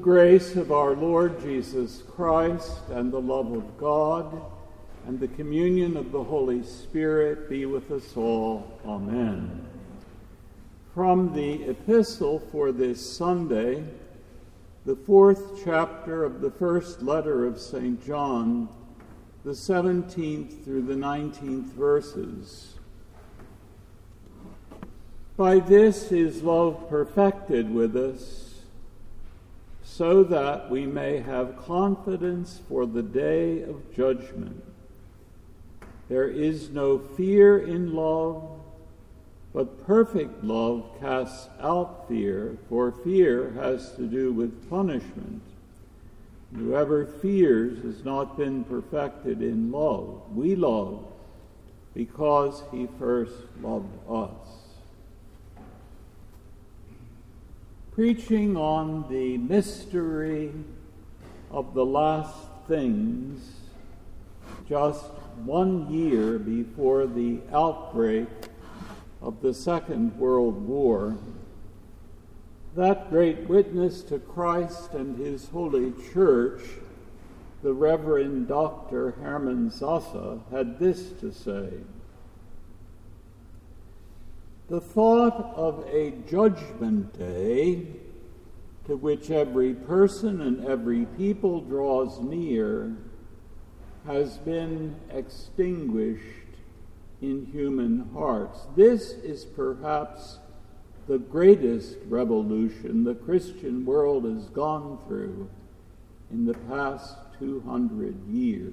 grace of our Lord Jesus Christ and the love of God and the communion of the Holy Spirit be with us all. Amen. From the epistle for this Sunday, the 4th chapter of the first letter of St. John, the 17th through the 19th verses. By this is love perfected with us, so that we may have confidence for the day of judgment. There is no fear in love, but perfect love casts out fear, for fear has to do with punishment. Whoever fears has not been perfected in love. We love because he first loved us. Preaching on the mystery of the last things, just 1 year before the outbreak of the Second World War, that great witness to Christ and his holy church, the Reverend Dr. Hermann Sasse, had this to say: "The thought of a judgment day to which every person and every people draws near has been extinguished in human hearts. This is perhaps the greatest revolution the Christian world has gone through in the past 200 years.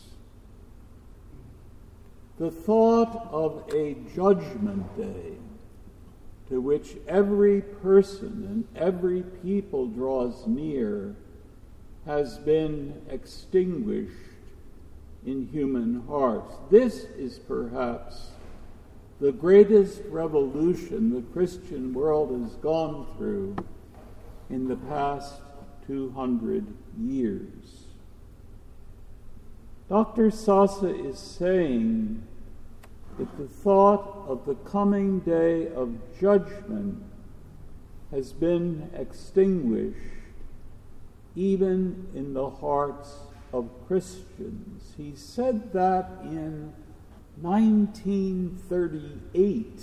The thought of a judgment day to which every person and every people draws near has been extinguished in human hearts. This is perhaps the greatest revolution the Christian world has gone through in the past 200 years. Dr. Sasse is saying that the thought of the coming day of judgment has been extinguished even in the hearts of Christians. He said that in 1938.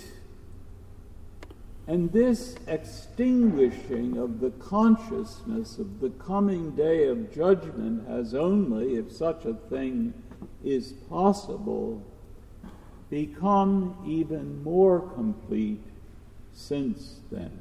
And this extinguishing of the consciousness of the coming day of judgment has only, if such a thing is possible, become even more complete since then.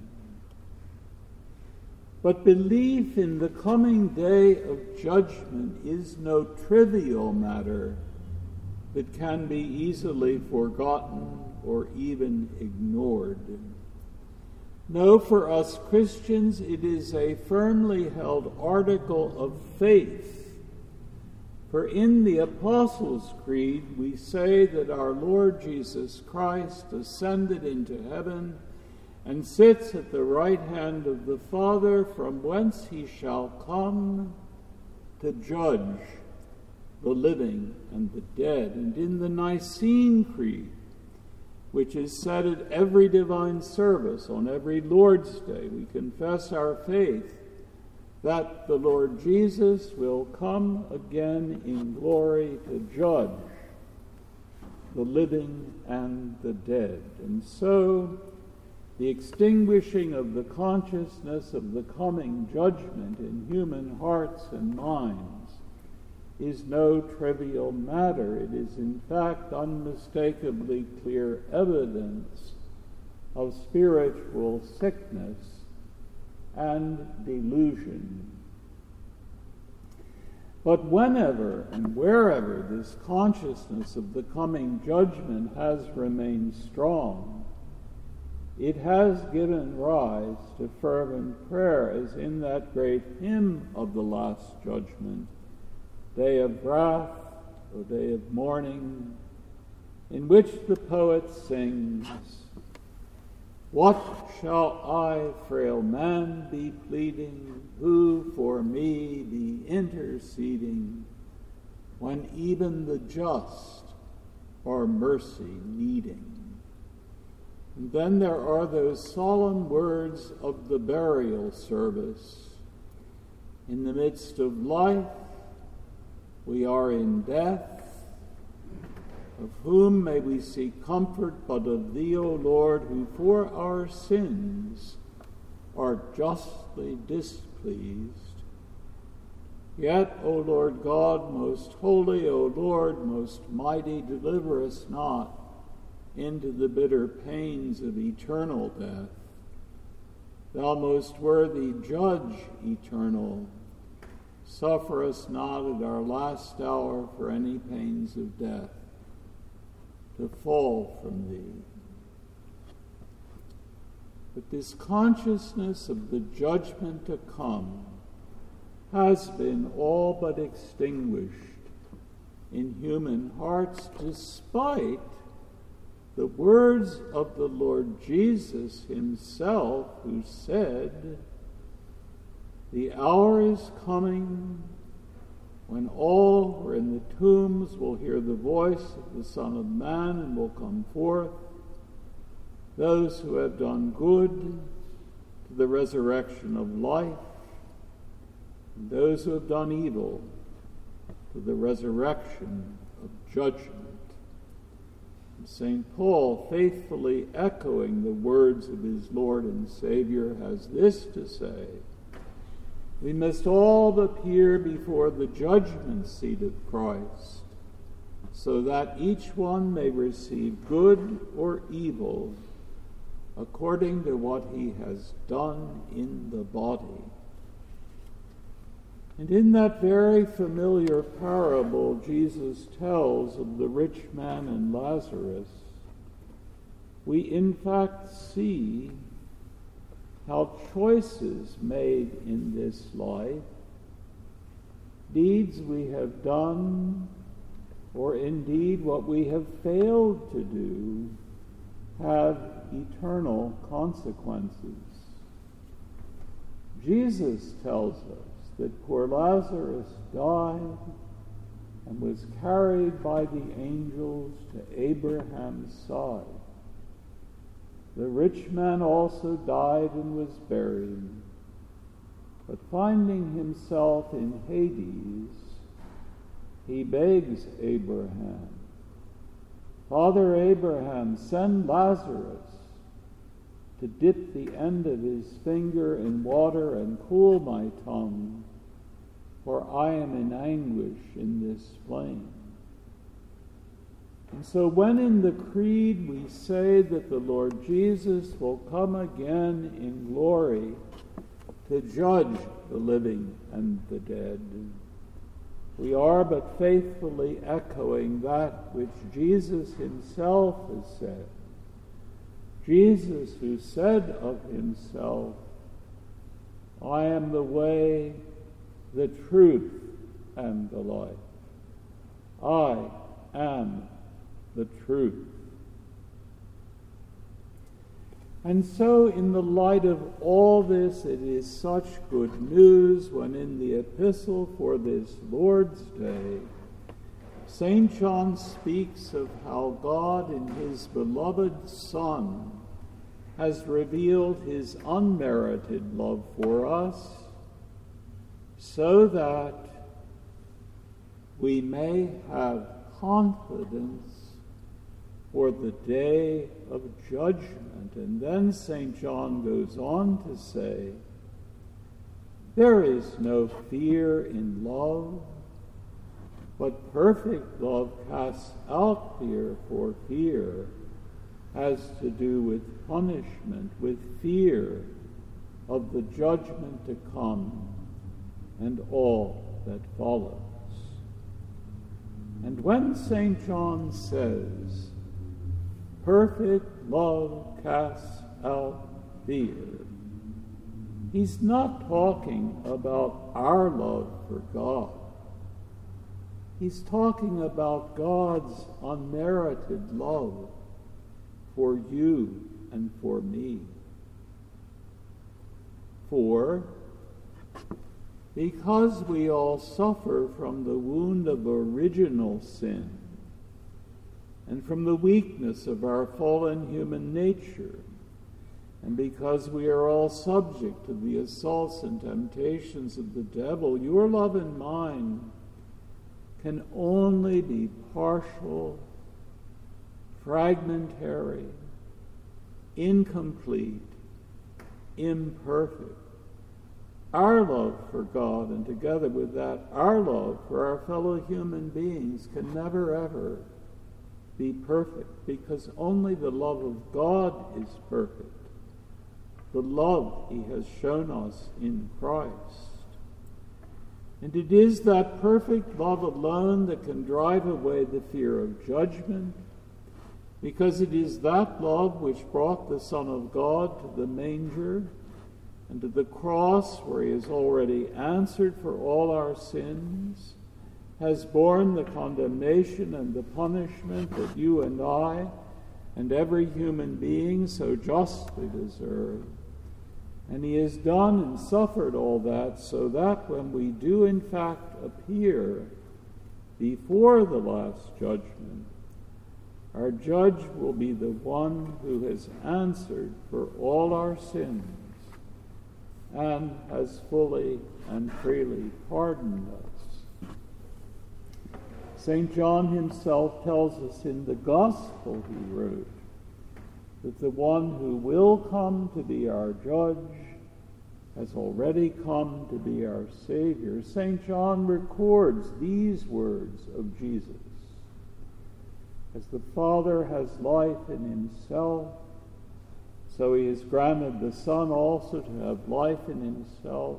But belief in the coming day of judgment is no trivial matter that can be easily forgotten or even ignored. No, for us Christians, it is a firmly held article of faith. For in the Apostles' Creed, we say that our Lord Jesus Christ ascended into heaven and sits at the right hand of the Father, from whence he shall come to judge the living and the dead. And in the Nicene Creed, which is said at every divine service on every Lord's Day, we confess our faith that the Lord Jesus will come again in glory to judge the living and the dead. And so the extinguishing of the consciousness of the coming judgment in human hearts and minds is no trivial matter. It is in fact unmistakably clear evidence of spiritual sickness and delusion. But whenever and wherever this consciousness of the coming judgment has remained strong, it has given rise to fervent prayer, as in that great hymn of the Last Judgment, Day of Wrath, O Day of Mourning, in which the poet sings, "What shall I, frail man, be pleading, who for me be interceding, when even the just are mercy needing?" And then there are those solemn words of the burial service, In the midst of life, we are in death. Of whom may we seek comfort but of thee, O Lord, who for our sins art justly displeased? Yet, O Lord God, most holy, O Lord, most mighty, deliver us not into the bitter pains of eternal death. Thou most worthy Judge eternal, suffer us not at our last hour for any pains of death to fall from thee. But this consciousness of the judgment to come has been all but extinguished in human hearts, despite the words of the Lord Jesus himself, who said, "The hour is coming when all who are in the tombs will hear the voice of the Son of Man and will come forth, those who have done good to the resurrection of life, and those who have done evil to the resurrection of judgment." And St. Paul, faithfully echoing the words of his Lord and Savior, has this to say: we must all appear before the judgment seat of Christ, so that each one may receive good or evil according to what he has done in the body. And in that very familiar parable Jesus tells of the rich man and Lazarus, we in fact see how choices made in this life, deeds we have done, or indeed what we have failed to do, have eternal consequences. Jesus tells us that poor Lazarus died and was carried by the angels to Abraham's side. The rich man also died and was buried, but finding himself in Hades, he begs Abraham, "Father Abraham, send Lazarus to dip the end of his finger in water and cool my tongue, for I am in anguish in this flame." And so when in the Creed we say that the Lord Jesus will come again in glory to judge the living and the dead, we are but faithfully echoing that which Jesus himself has said. Jesus, who said of himself, "I am the way, the truth, and the life. I am the truth." And so, in the light of all this, it is such good news when in the epistle for this Lord's Day, St. John speaks of how God in his beloved Son has revealed his unmerited love for us, so that we may have confidence for the day of judgment. And then St. John goes on to say, there is no fear in love, but perfect love casts out fear, for fear has to do with punishment, with fear of the judgment to come and all that follows. And when St. John says, perfect love casts out fear, he's not talking about our love for God. He's talking about God's unmerited love for you and for me. For because we all suffer from the wound of original sin and from the weakness of our fallen human nature, And because we are all subject to the assaults and temptations of the devil, your love and mine can only be partial, fragmentary, incomplete, imperfect. Our love for God, and together with that, our love for our fellow human beings, can never ever be perfect, because only the love of God is perfect. The love he has shown us in Christ. And it is that perfect love alone that can drive away the fear of judgment, because it is that love which brought the Son of God to the manger and to the cross, where he has already answered for all our sins, has borne the condemnation and the punishment that you and I and every human being so justly deserve. And he has done and suffered all that, so that when we do in fact appear before the last judgment, our judge will be the one who has answered for all our sins and has fully and freely pardoned us. St. John himself tells us in the gospel he wrote that the one who will come to be our judge has already come to be our Savior. St. John records these words of Jesus. As the Father has life in himself, so he has granted the Son also to have life in himself,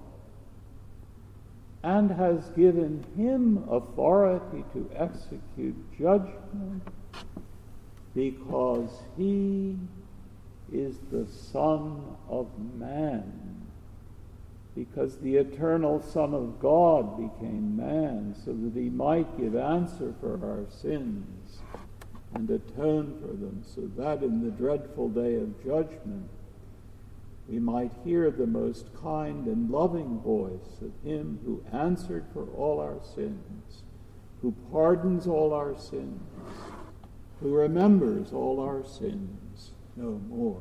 and has given him authority to execute judgment, because he is the Son of Man, because the eternal Son of God became man, so that he might give answer for our sins and atone for them, so that in the dreadful day of judgment we might hear the most kind and loving voice of him who answered for all our sins, who pardons all our sins, who remembers all our sins no more.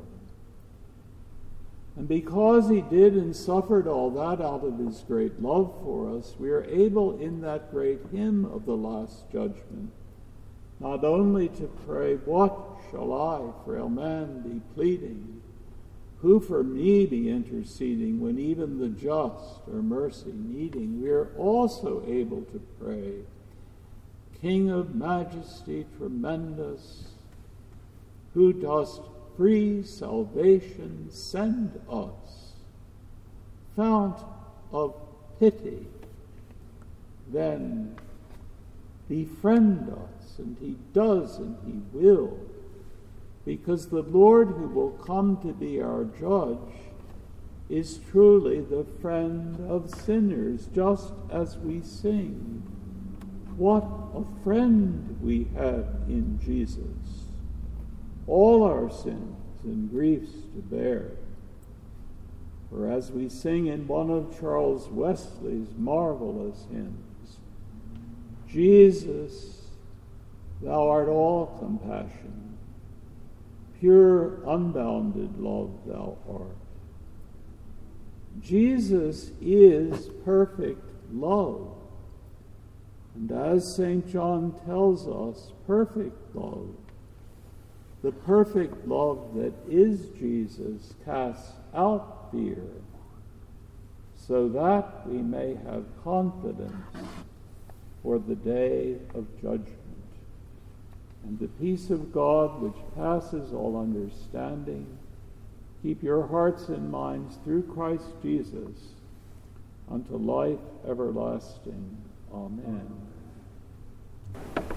And because he did and suffered all that out of his great love for us, we are able in that great hymn of the Last Judgment not only to pray, "What shall I, frail man, be pleading? Who for me be interceding when even the just are mercy needing?" We are also able to pray, "King of majesty tremendous, who dost free salvation send us, fount of pity, then befriend us." And he does and he will, because the Lord who will come to be our judge is truly the friend of sinners, just as we sing, "What a friend we have in Jesus, all our sins and griefs to bear." For as we sing in one of Charles Wesley's marvelous hymns, "Jesus, thou art all compassion, pure unbounded love thou art." Jesus is perfect love. And as St. John tells us, perfect love, the perfect love that is Jesus, casts out fear, so that we may have confidence for the day of judgment. And the peace of God, which passes all understanding, keep your hearts and minds through Christ Jesus unto life everlasting. Amen.